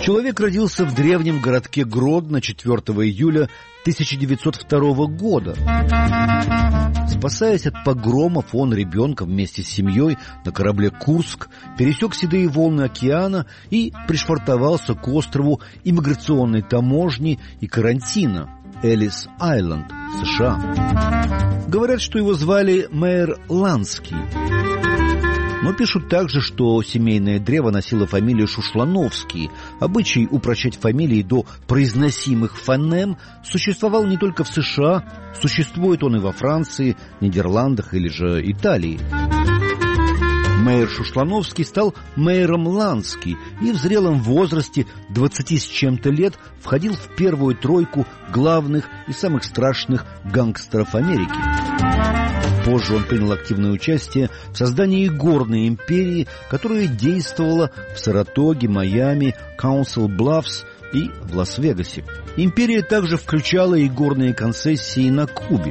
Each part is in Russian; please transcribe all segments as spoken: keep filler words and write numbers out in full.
Человек родился в древнем городке Гродно четвёртого июля тысяча девятьсот второго года. Спасаясь от погромов, он ребенком вместе с семьей на корабле «Курск» пересек седые волны океана и пришвартовался к острову иммиграционной таможни и карантина Эллис-Айленд, США. Говорят, что его звали Мэйр Ланский. Но пишут также, что семейное древо носило фамилию Шушлановский. Обычай упрощать фамилии до произносимых фонем существовал не только в США, существует он и во Франции, Нидерландах или же Италии. Мэйр Шушлановский стал мэром Ланский и в зрелом возрасте двадцати с чем-то лет входил в первую тройку главных и самых страшных гангстеров Америки. Позже он принял активное участие в создании горной империи, которая действовала в Саратоге, Майами, Каунсил-Блаффс и в Лас-Вегасе. Империя также включала и горные концессии на Кубе.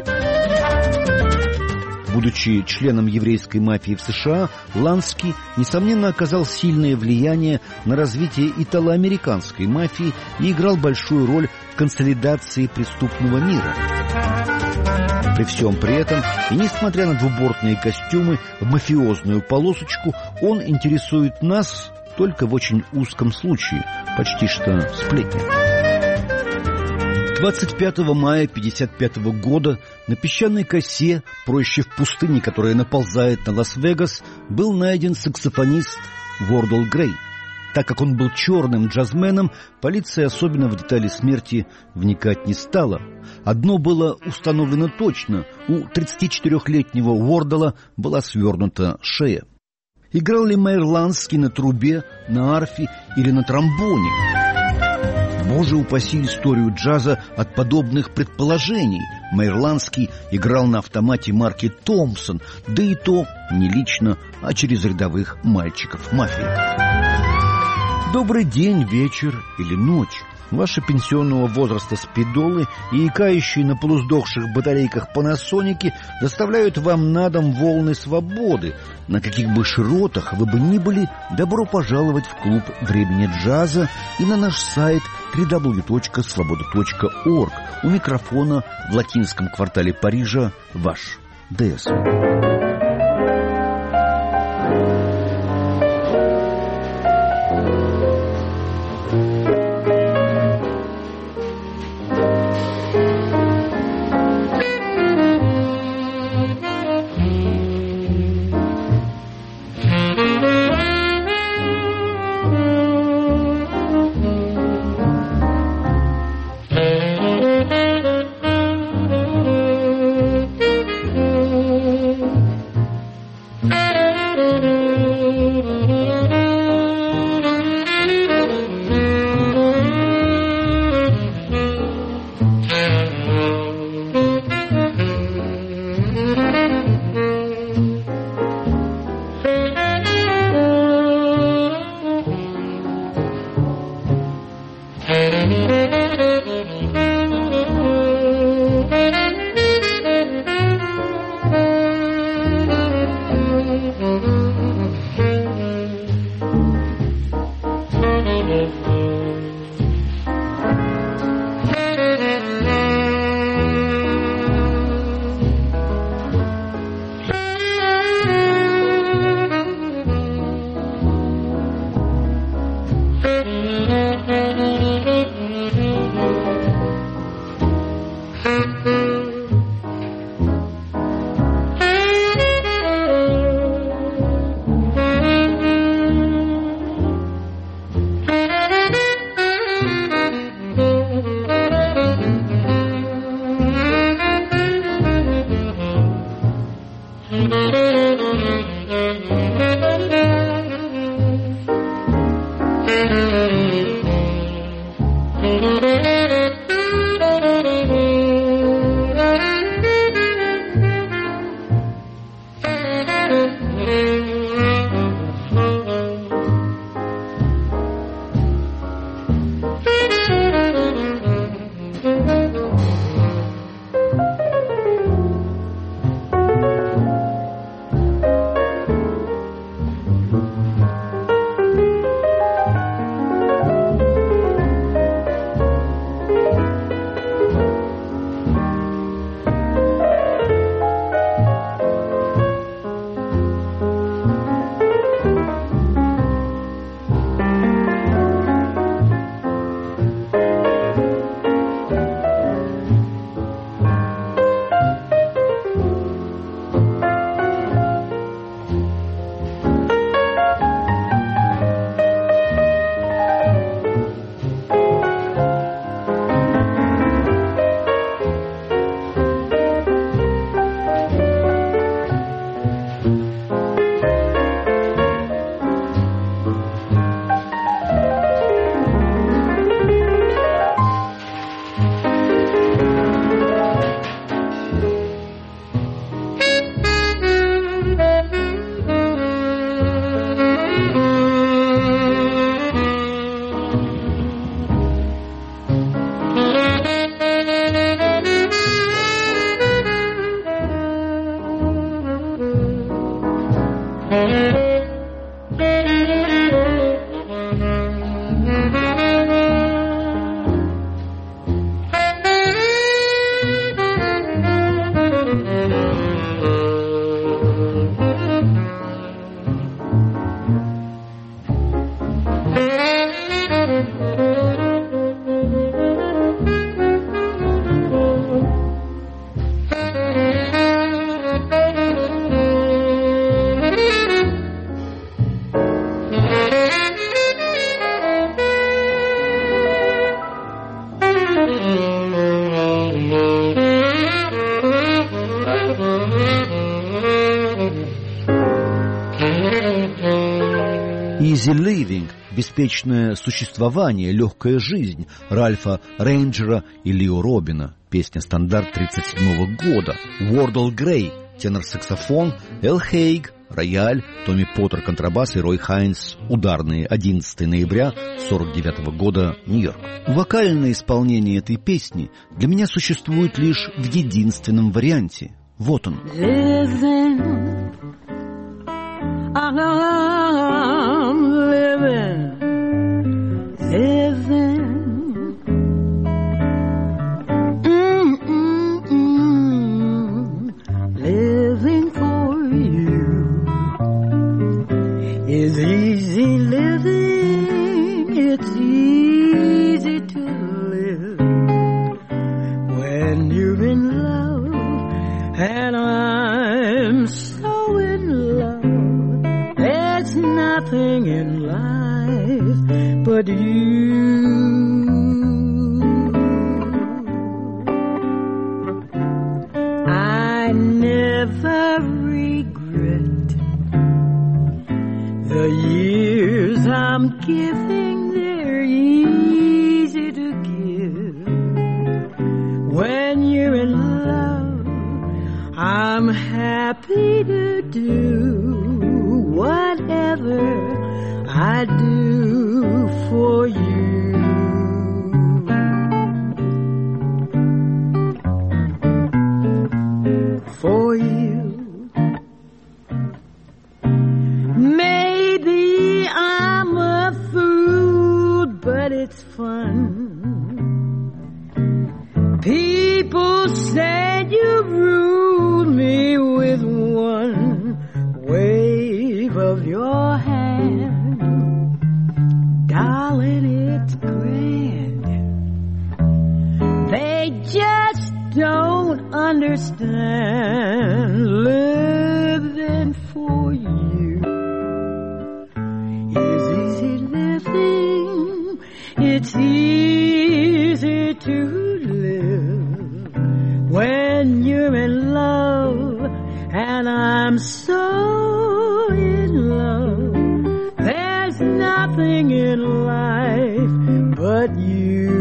Будучи членом еврейской мафии в США, Ланский, несомненно, оказал сильное влияние на развитие итало-американской мафии и играл большую роль в консолидации преступного мира. При всем при этом, и несмотря на двубортные костюмы в мафиозную полосочку, он интересует нас только в очень узком случае, почти что сплетни. двадцать пятого мая тысяча девятьсот пятьдесят пятого года на песчаной косе, проще в пустыне, которая наползает на Лас-Вегас, был найден саксофонист Уордл Грей. Так как он был черным джазменом, полиция особенно в детали смерти вникать не стала. Одно было установлено точно: у тридцатичетырёхлетнего Уордла была свернута шея. Играл ли Мэйр Ланский на трубе, на арфе или на тромбоне? Боже упаси историю джаза от подобных предположений. Мэйр Ланский играл на автомате марки «Томпсон», да и то не лично, а через рядовых мальчиков мафии. Добрый день, вечер или ночь. Ваши пенсионного возраста спидолы и икающие на полусдохших батарейках панасоники доставляют вам на дом волны свободы. На каких бы широтах вы бы ни были, добро пожаловать в клуб времени джаза и на наш сайт дабл ю дабл ю дабл ю точка свобода точка орг. У микрофона в латинском квартале Парижа ваш ДС. Easy Living, беспечное существование, легкая жизнь Ральфа Рейнджера и Лио Робина, песня стандарт тридцать седьмого года. Уордл Грей, тенор-саксофон, Эл Хейг, рояль, Томми Поттер, контрабас и Рой Хайнс, ударные, одиннадцатого ноября сорок девятого года, Нью-Йорк. Вокальное исполнение этой песни для меня существует лишь в единственном варианте. Вот он. I'm living, living, mm-mm-mm, living for you is easy living, it's easy to live when you're in love, and I'm so in love. Nothing in life but you. I never regret the years I'm giving, they're easy to give. When you're in love, I'm happy to do whatever I do for you. For you. Maybe I'm a fool, but it's fun. People said you ruled me with one wave of your hand. Darling, it's grand. They just don't understand living for you is easy living. It's easy to live when you're in love, and I'm so in love. There's nothing in life but you.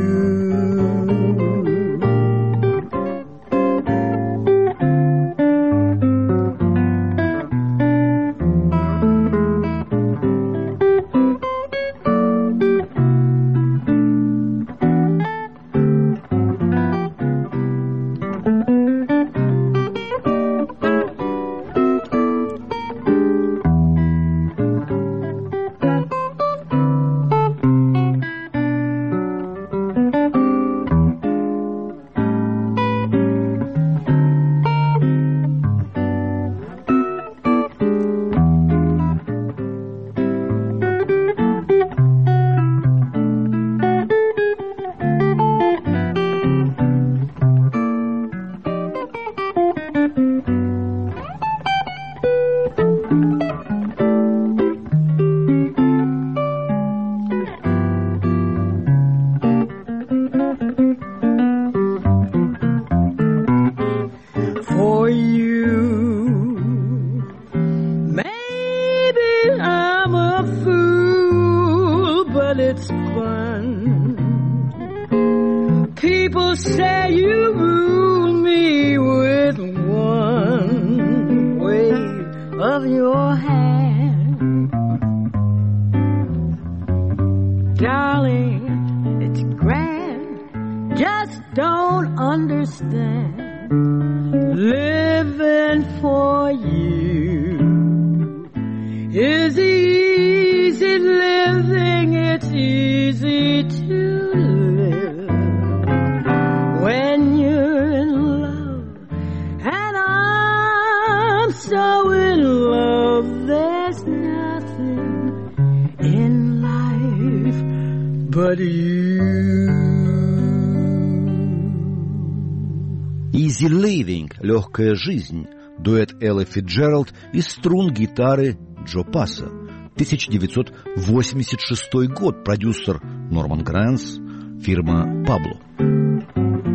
Easy Living, легкая жизнь, дуэт Эллы Фицджеральд и струн-гитары Джо Пасса. тысяча девятьсот восемьдесят шестой год, продюсер Норман Гранс, фирма Пабло.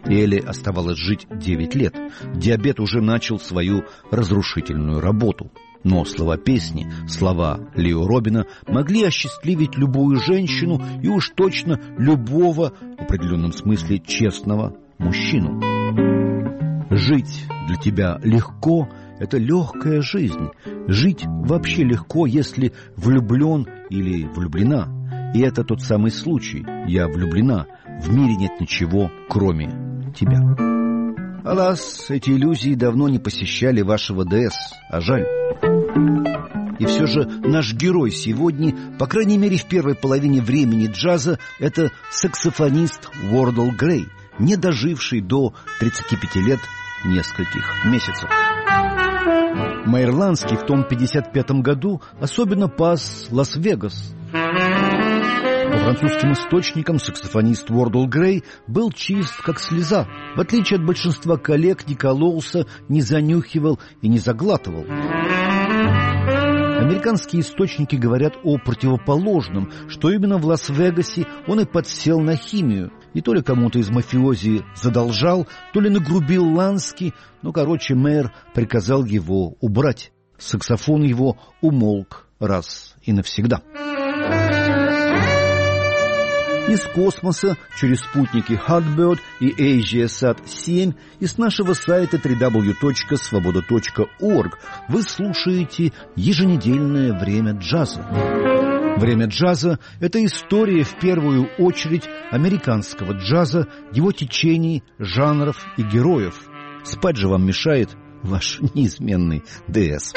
Элли оставалось жить девять лет. Диабет уже начал свою разрушительную работу. Но слова песни, слова Лео Робина могли осчастливить любую женщину и уж точно любого, в определенном смысле, честного мужчину. Жить для тебя легко – это легкая жизнь. Жить вообще легко, если влюблен или влюблена. И это тот самый случай. Я влюблена. В мире нет ничего, кроме тебя. Алас, эти иллюзии давно не посещали вашего ДС, а жаль. И все же наш герой сегодня, по крайней мере в первой половине времени джаза, это саксофонист Уордл Грей, не доживший до тридцати пяти лет нескольких месяцев. Мэйр Лански в том пятьдесят пятом году особенно пас Лас-Вегас. По французским источникам саксофонист Уордл Грей был чист, как слеза. В отличие от большинства коллег, не кололся, не занюхивал и не заглатывал. Американские источники говорят о противоположном, что именно в Лас-Вегасе он и подсел на химию. И то ли кому-то из мафиози задолжал, то ли нагрубил Лански, но, короче, мэр приказал его убрать. Саксофон его умолк раз и навсегда. Из космоса через спутники Hotbird и AsiaSat семь и с нашего сайта дабл ю дабл ю дабл ю точка свобода точка орг вы слушаете еженедельное «Время джаза». «Время джаза» — это история в первую очередь американского джаза, его течений, жанров и героев. Спать же вам мешает ваш неизменный ДС.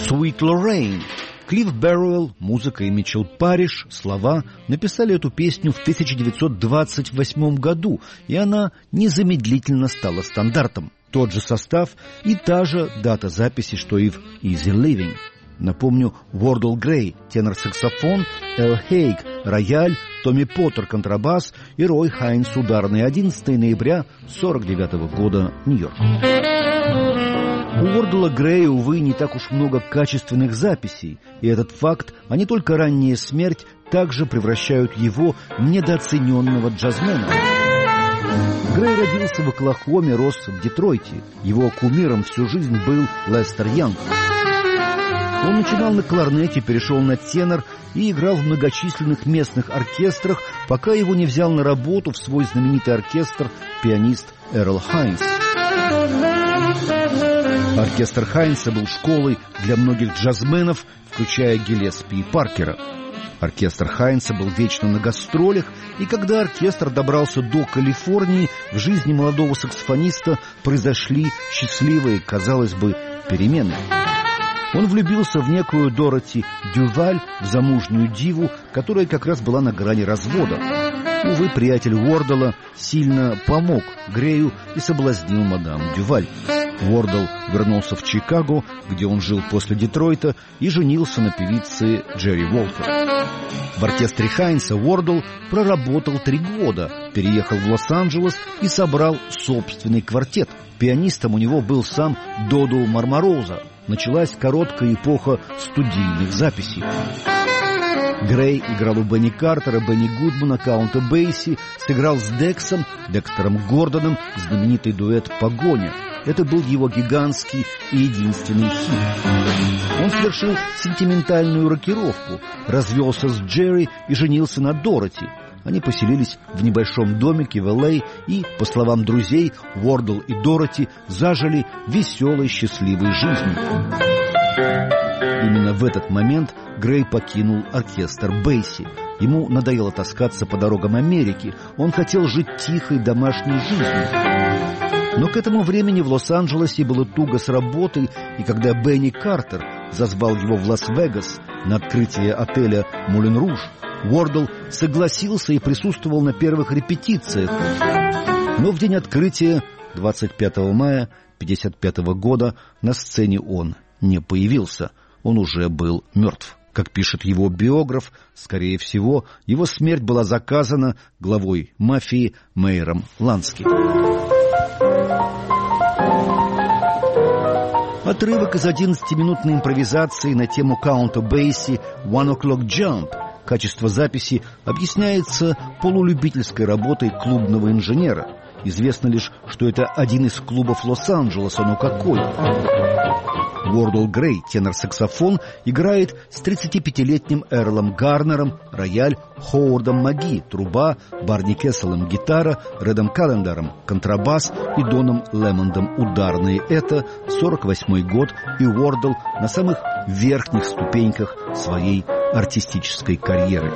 «Sweet Lorraine». Клифф Берроуэлл, музыка и Митчелл Парриш, слова, написали эту песню в тысяча девятьсот двадцать восьмом году, и она незамедлительно стала стандартом. Тот же состав и та же дата записи, что и в «Easy Living». Напомню, Уордл Грей, тенор-саксофон, Эл Хейг, рояль, Томми Поттер, контрабас и Рой Хайнс, ударный. одиннадцатого ноября сорок девятого года, Нью-Йорк. У Уордла Грея, увы, не так уж много качественных записей, и этот факт, а не только ранняя смерть, также превращают его в недооцененного джазмена. Грей родился в Оклахоме, рос в Детройте. Его кумиром всю жизнь был Лестер Янг. Он начинал на кларнете, перешел на тенор и играл в многочисленных местных оркестрах, пока его не взял на работу в свой знаменитый оркестр пианист Эрл Хайнс. Оркестр Хайнса был школой для многих джазменов, включая Гиллеспи и Паркера. Оркестр Хайнса был вечно на гастролях, и когда оркестр добрался до Калифорнии, в жизни молодого саксофониста произошли счастливые, казалось бы, перемены. Он влюбился в некую Дороти Дюваль, в замужнюю диву, которая как раз была на грани развода. Увы, приятель Уордла сильно помог Грею и соблазнил мадам Дюваль. Уордл вернулся в Чикаго, где он жил после Детройта, и женился на певице Джерри Уолтер. В оркестре Хайнса Уордл проработал три года, переехал в Лос-Анджелес и собрал собственный квартет. Пианистом у него был сам Доду Мармороза. Началась короткая эпоха студийных записей. Грей играл у Бенни Картера, Бенни Гудмана, Каунта Бейси, сыграл с Дексом, Декстером Гордоном, знаменитый дуэт «Погоня». Это был его гигантский и единственный хит. Он совершил сентиментальную рокировку, развелся с Джерри и женился на Дороти. Они поселились в небольшом домике в Эл Эй и, по словам друзей, Уордл и Дороти зажили веселой, счастливой жизнью. Именно в этот момент Грей покинул оркестр Бейси. Ему надоело таскаться по дорогам Америки. Он хотел жить тихой домашней жизнью. Но к этому времени в Лос-Анджелесе было туго с работой, и когда Бенни Картер зазвал его в Лас-Вегас на открытие отеля «Мулен Руж», Уордл согласился и присутствовал на первых репетициях. Но в день открытия, двадцать пятого мая тысяча девятьсот пятьдесят пятого года, на сцене он не появился. Он уже был мертв. Как пишет его биограф, скорее всего, его смерть была заказана главой мафии Мейером Лански. Отрывок из одиннадцатиминутной импровизации на тему Каунта Бейси «One O'Clock Jump». Качество записи объясняется полулюбительской работой клубного инженера. Известно лишь, что это один из клубов Лос-Анджелеса, но какой? Уордл Грей, тенор-саксофон, играет с тридцатипятилетним Эрлом Гарнером, рояль, Ховардом Маги, труба, Барни Кесселом, гитара, Редом Каллендаром, контрабас и Доном Лемондом, ударные. Это сорок восьмой год, и Уордл на самых верхних ступеньках своей артистической карьеры.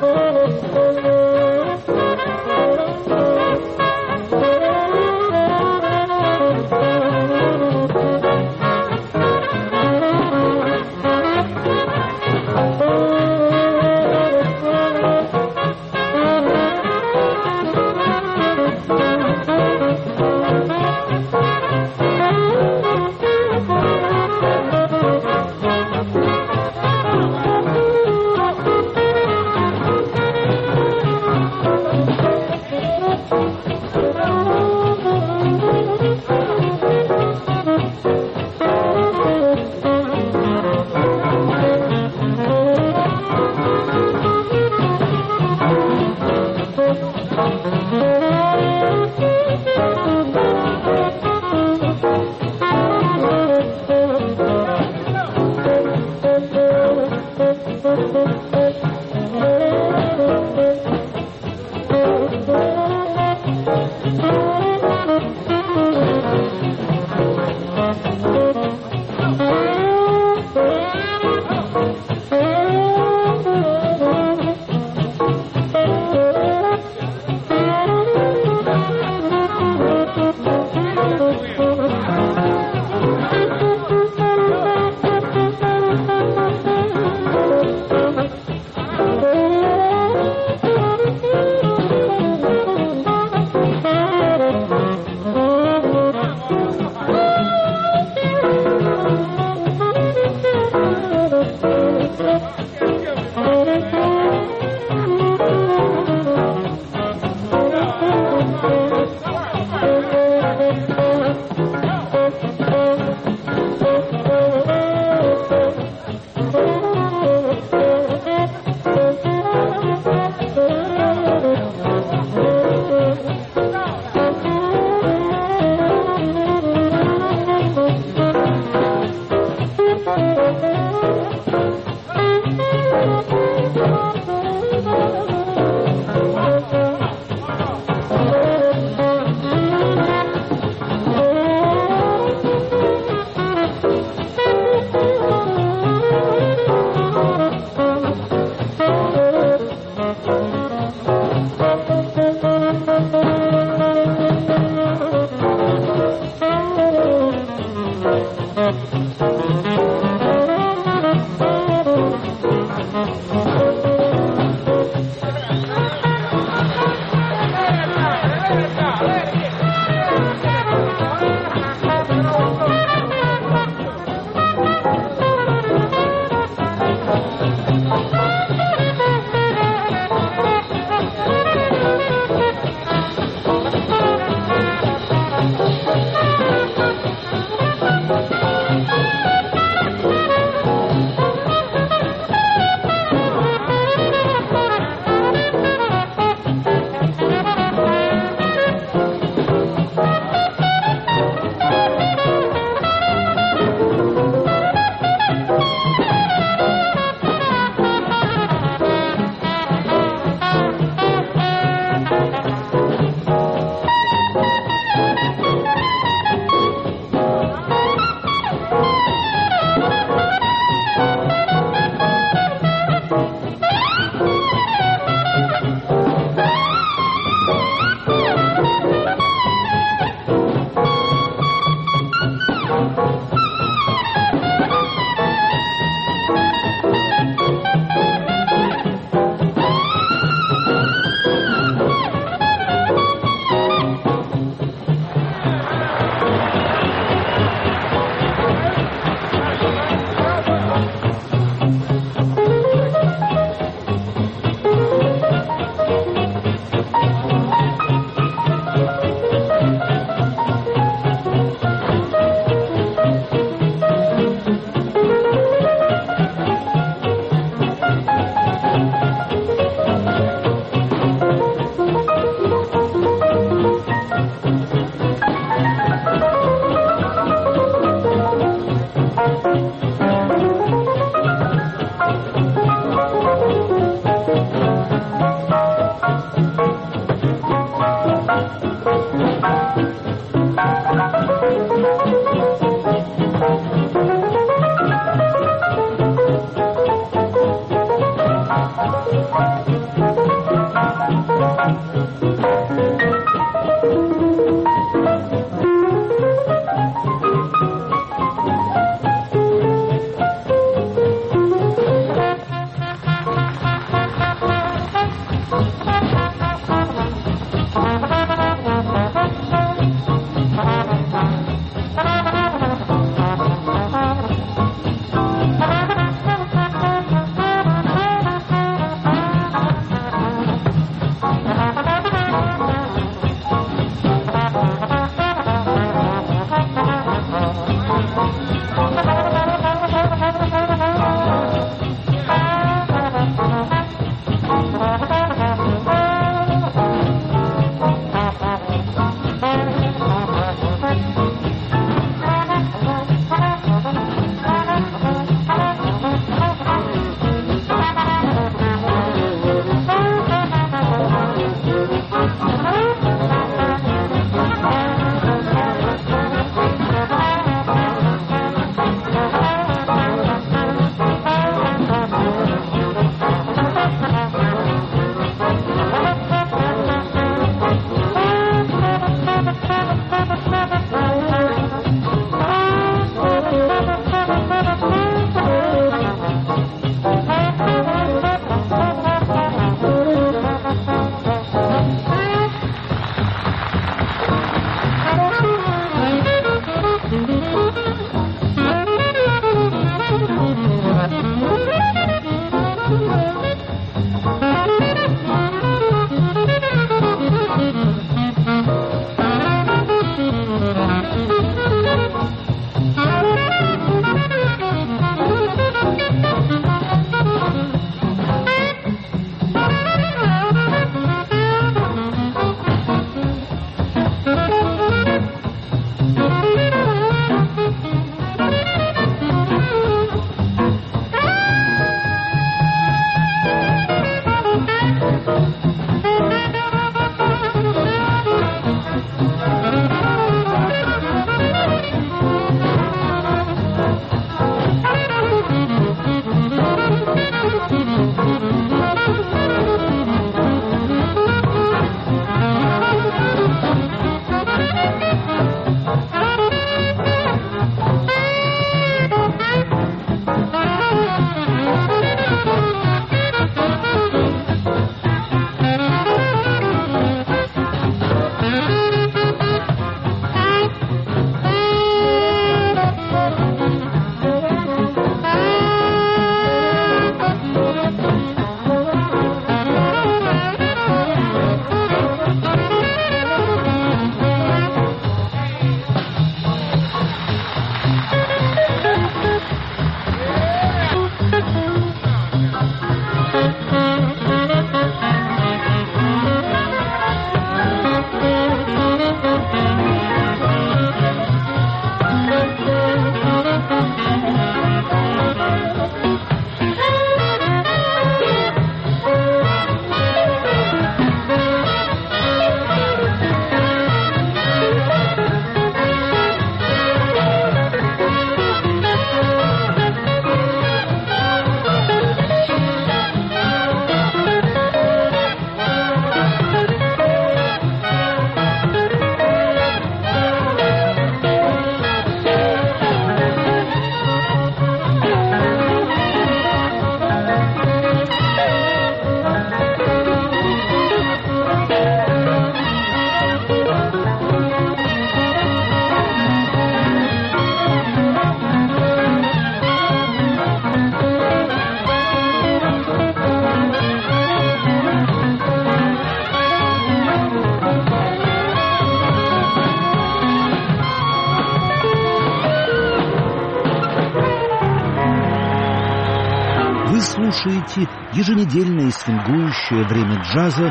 слушаете еженедельное свингующее время джаза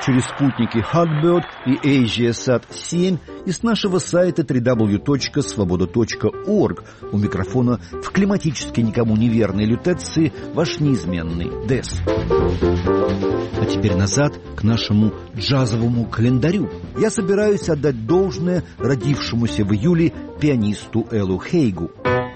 через спутники Hugbird и AsiaSat семь и с нашего сайта дабл ю дабл ю дабл ю точка свобода точка орг. У микрофона в климатически никому не верной лютеции ваш неизменный Дэс. А теперь назад к нашему джазовому календарю. Я собираюсь отдать должное родившемуся в июле пианисту Эллу Хейгу.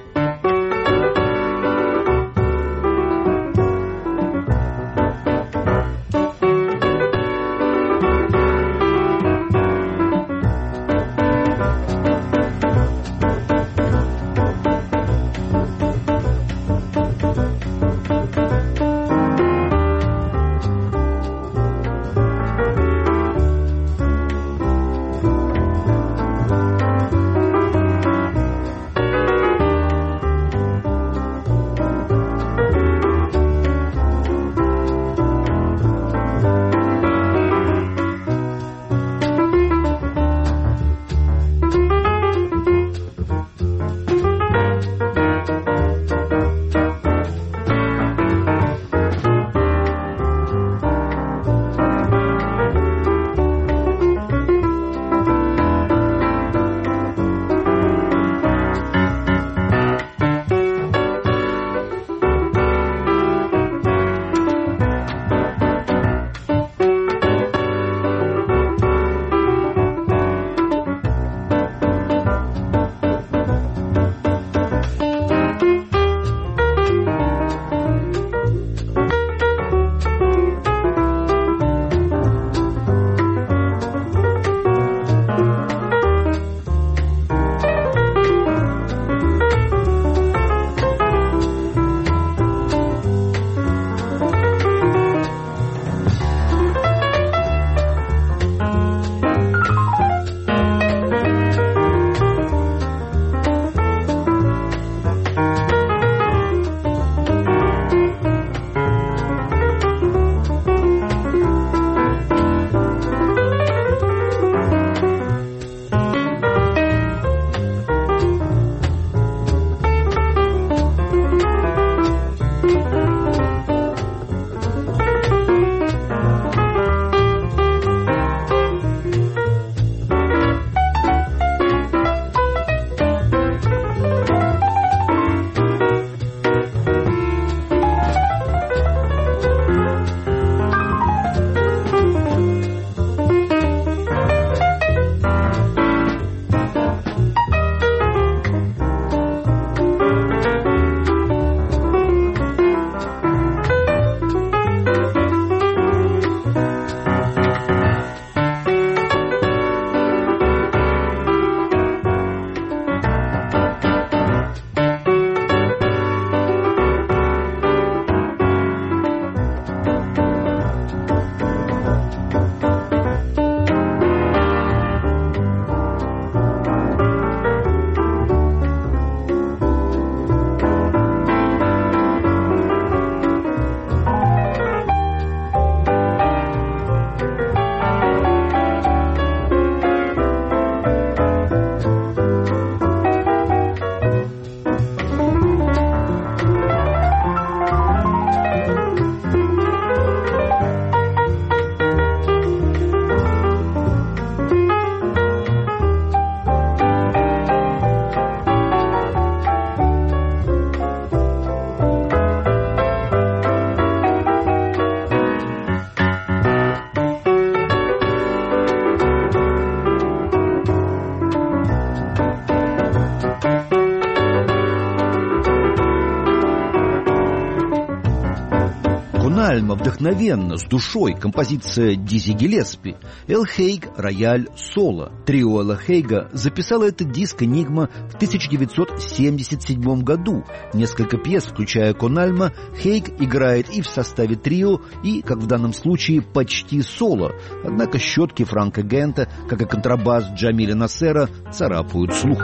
Альма вдохновенно, с душой, композиция Дизи Гиллеспи, Эл Хейг, рояль, соло. Трио Элла Хейга записало этот диск «Энигма» в тысяча девятьсот семьдесят седьмом году. Несколько пьес, включая «Кональма», Хейг играет и в составе трио, и, как в данном случае, почти соло. Однако щетки Франка Гента, как и контрабас Джамиля Насера, царапают слух.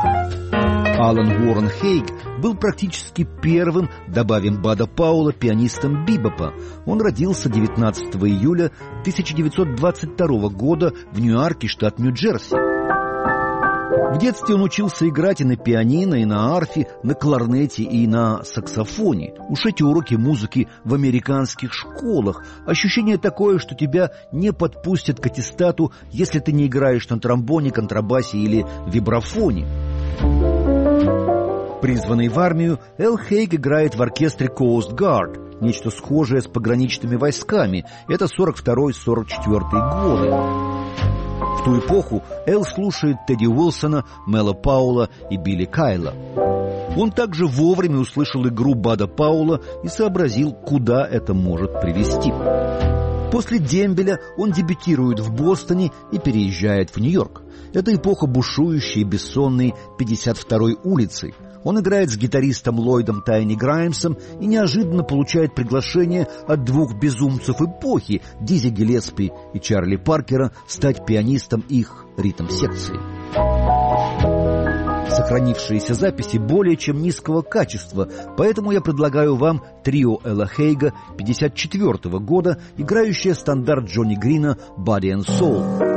Алан Уоррен Хейг был практически первым, добавим Бада Паула, пианистом бибопа. Он родился девятнадцатого июля тысяча девятьсот двадцать второго года в Ньюарке, штат Нью-Джерси. В детстве он учился играть и на пианино, и на арфе, на кларнете и на саксофоне. Уж эти уроки музыки в американских школах. Ощущение такое, что тебя не подпустят к аттестату, если ты не играешь на тромбоне, контрабасе или вибрафоне. Призванный в армию, Эл Хейг играет в оркестре Coast Guard, нечто схожее с пограничными войсками. Это сорок второй — сорок четвёртый годы. В ту эпоху Эл слушает Тедди Уилсона, Мэла Паула и Билли Кайла. Он также вовремя услышал игру Бада Паула и сообразил, куда это может привести. После дембеля он дебютирует в Бостоне и переезжает в Нью-Йорк. Это эпоха бушующей и бессонной пятьдесят второй улицы. Он играет с гитаристом Ллойдом Тайни Граймсом и неожиданно получает приглашение от двух безумцев эпохи, Дизи Гиллеспи и Чарли Паркера, стать пианистом их ритм-секции. Сохранившиеся записи более чем низкого качества, поэтому я предлагаю вам трио Эла Хейга пятьдесят четвёртого года, играющее стандарт Джонни Грина «Body and Soul».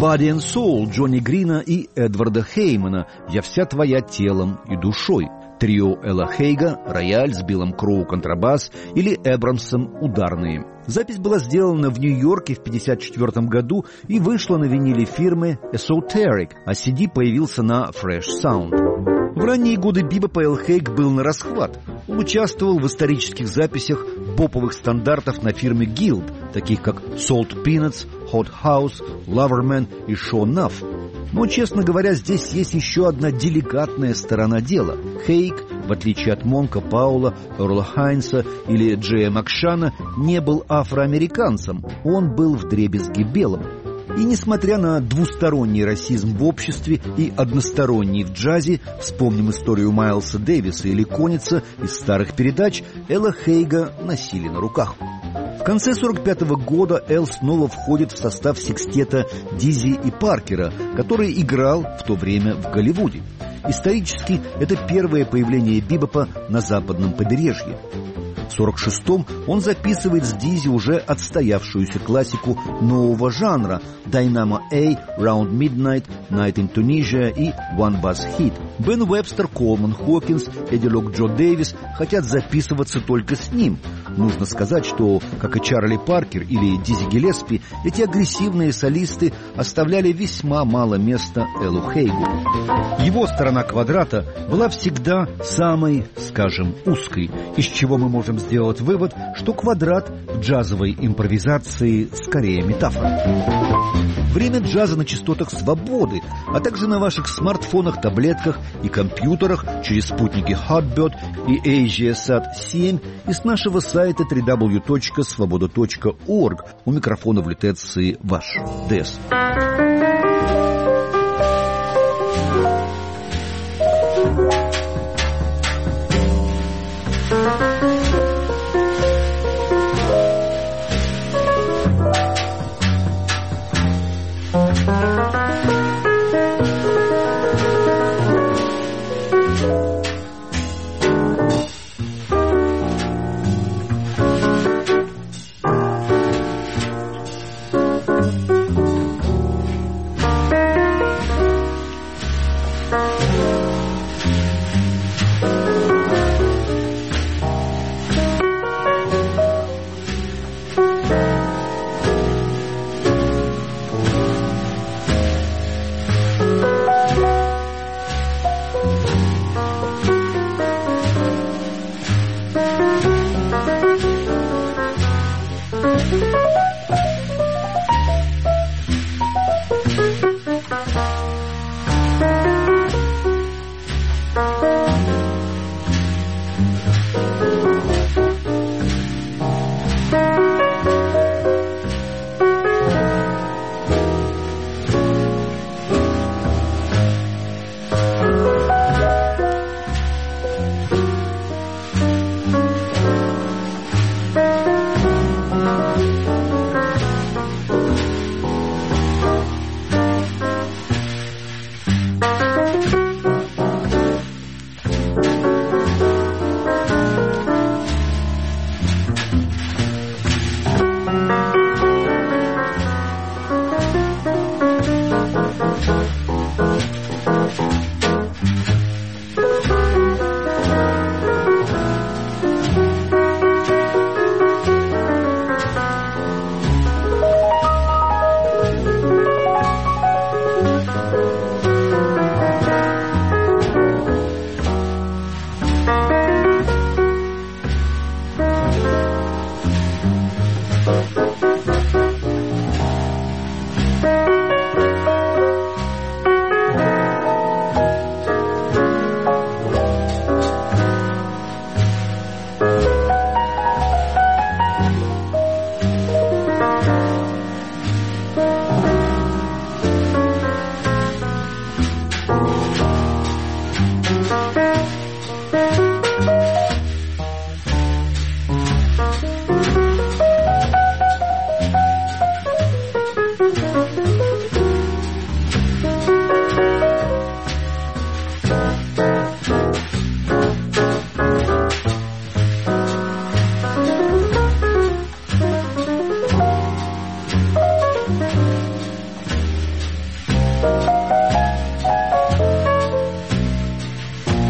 Body and Soul Джонни Грина и Эдварда Хеймана «Я вся твоя телом и душой». Трио Элла Хейга, рояль с Биллом Кроу контрабас или Эбрамсом ударные. Запись была сделана в Нью-Йорке в пятьдесят четвёртом году и вышла на виниле фирмы Esoteric, а си ди появился на Fresh Sound. В ранние годы бибопа Эл Хейг был на расхват. Он участвовал в исторических записях боповых стандартов на фирме Guild, таких как Salt Peanuts, Hot House, Loverman и Show Enough. Но, честно говоря, здесь есть еще одна деликатная сторона дела. Хейг, в отличие от Монка Паула, Эрла Хайнса или Джея Макшана, не был афроамериканцем, он был вдребезги белым. И несмотря на двусторонний расизм в обществе и односторонний в джазе, вспомним историю Майлса Дэвиса или Коница из старых передач, Элла Хейга носили на руках. В конце сорок пятого года Эл снова входит в состав секстета Дизи и Паркера, который играл в то время в Голливуде. Исторически это первое появление бибопа на западном побережье. В сорок шестом он записывает с Дизи уже отстоявшуюся классику нового жанра Dynamo A, Round Midnight, Night in Tunisia и One Bass Hit. Бен Вебстер, Колман Хокинс, Эдди Лок, Джо Дэвис хотят записываться только с ним. Нужно сказать, что, как и Чарли Паркер или Дизи Гиллеспи, эти агрессивные солисты оставляли весьма мало места Эллу Хейгу. Его сторона квадрата была всегда самой, скажем, узкой, из чего мы можем сделать вывод, что квадрат в джазовой импровизации скорее метафора. Время джаза на частотах свободы, а также на ваших смартфонах, таблетках и компьютерах через спутники Hotbird и AsiaSat семь и с нашего сайта дабл ю дабл ю дабл ю точка свобода точка орг. У микрофона в лютеции ваш Дэс.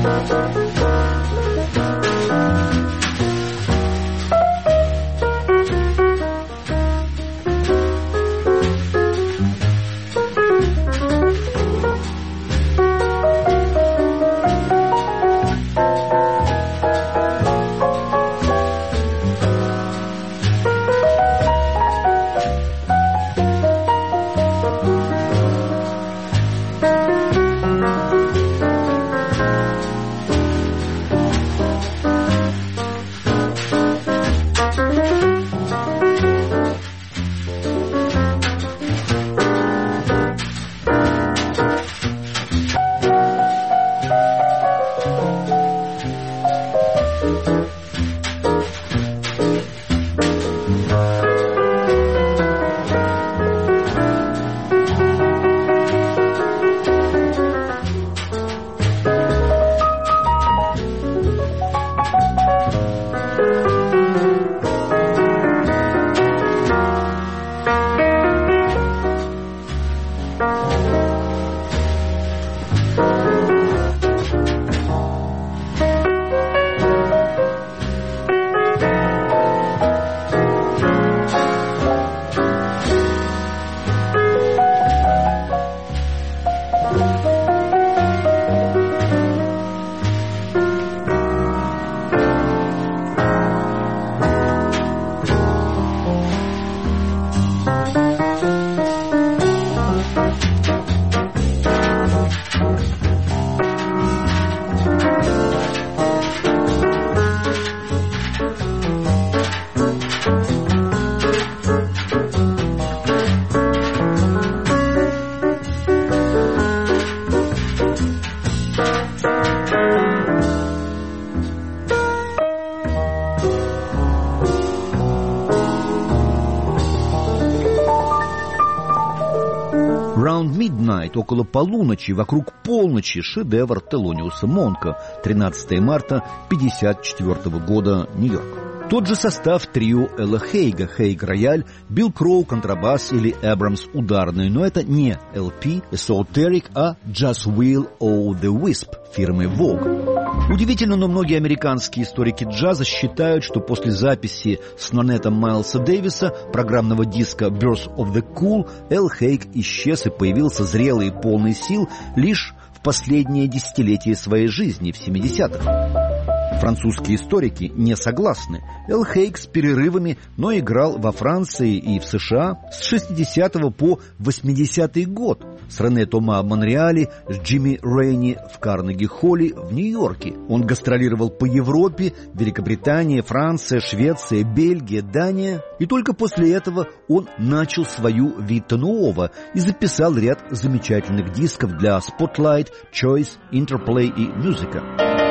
Round Midnight, около полуночи, вокруг полночи, шедевр Телониуса Монка, тринадцатого марта пятьдесят четвёртого года, Нью-Йорк. Тот же состав трио Элла Хейга, Хейг рояль, Билл Кроу контрабас или Эбрамс ударный, но это не эл пи Esoteric, а Just Will O' The Wisp фирмы Vogue. Удивительно, но многие американские историки джаза считают, что после записи с нонетом Майлса Дэвиса программного диска Birth of the Cool Эл Хейг исчез и появился зрелый и полный сил лишь в последнее десятилетие своей жизни, в семидесятых. Французские историки не согласны. Эл Хейг с перерывами, но играл во Франции и в США с шестидесятого по восьмидесятый год, с Рене Тома в Монреале, с Джимми Рейни в Карнеги-холле в Нью-Йорке. Он гастролировал по Европе, Великобритания, Франция, Швеция, Бельгия, Дания. И только после этого он начал свою Вита Нуова и записал ряд замечательных дисков для Spotlight, Choice, Interplay и Musica.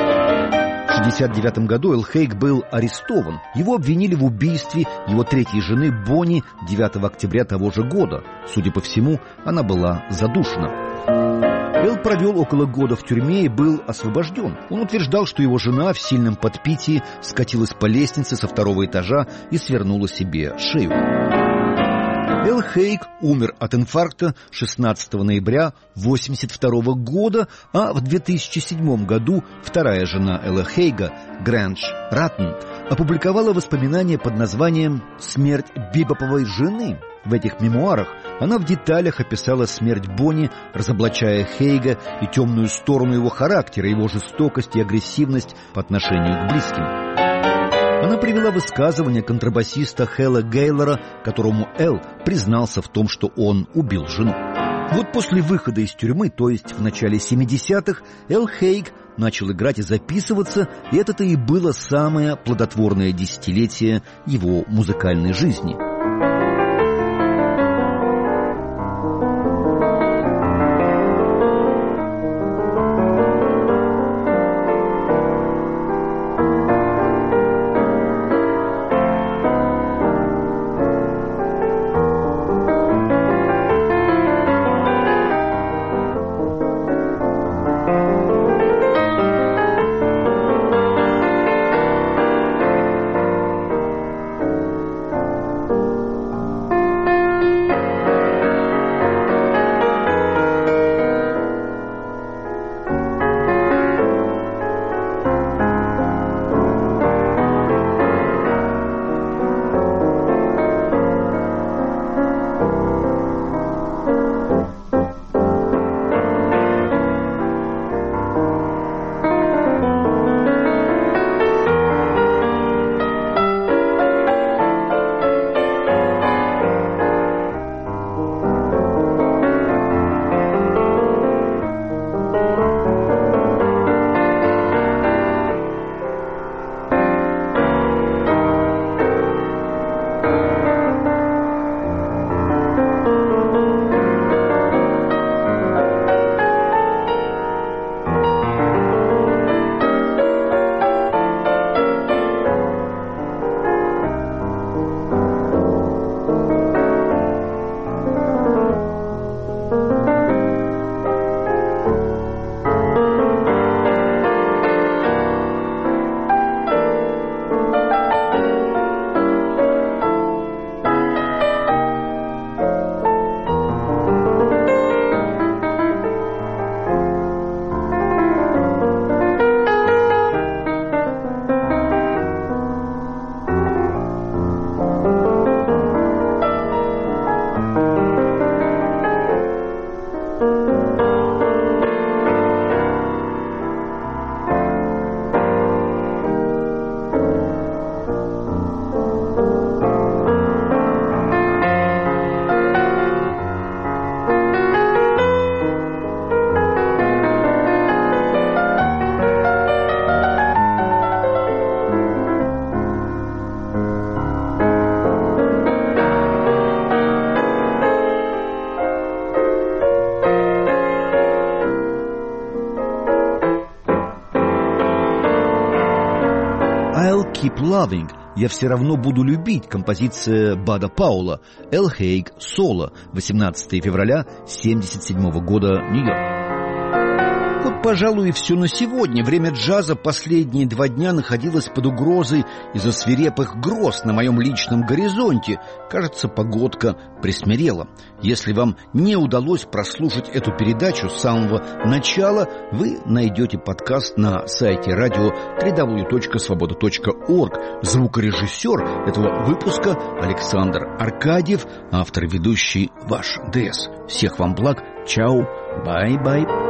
В шестьдесят девятом году Эл Хейг был арестован. Его обвинили в убийстве его третьей жены Бонни девятого октября того же года. Судя по всему, она была задушена. Эл провел около года в тюрьме и был освобожден. Он утверждал, что его жена в сильном подпитии скатилась по лестнице со второго этажа и свернула себе шею. Эл Хейг умер от инфаркта шестнадцатого ноября восемьдесят второго года, а в две тысячи седьмом году вторая жена Элла Хейга, Грэндж Раттен, опубликовала воспоминания под названием «Смерть бибоповой жены». В этих мемуарах она в деталях описала смерть Бонни, разоблачая Хейга и темную сторону его характера, его жестокость и агрессивность по отношению к близким. Она привела высказывание контрабасиста Хэлла Гейлора, которому Эл признался в том, что он убил жену. Вот после выхода из тюрьмы, то есть в начале семидесятых, Эл Хейг начал играть и записываться, и это-то и было самое плодотворное десятилетие его музыкальной жизни. «I'll keep loving», «Я все равно буду любить», композиция Бада Паула, «Эл Хейг» соло, восемнадцатого февраля семьдесят седьмого года, Нью-Йорк. Вот, пожалуй, и все на сегодня. Время джаза последние два дня находилось под угрозой из-за свирепых гроз на моем личном горизонте. Кажется, погодка присмирела. Если вам не удалось прослушать эту передачу с самого начала, вы найдете подкаст на сайте радио дабл ю дабл ю дабл ю точка свобода точка орг. Звукорежиссер этого выпуска Александр Аркадьев, автор и ведущий ваш ДС. Всех вам благ. Чао. Бай-бай.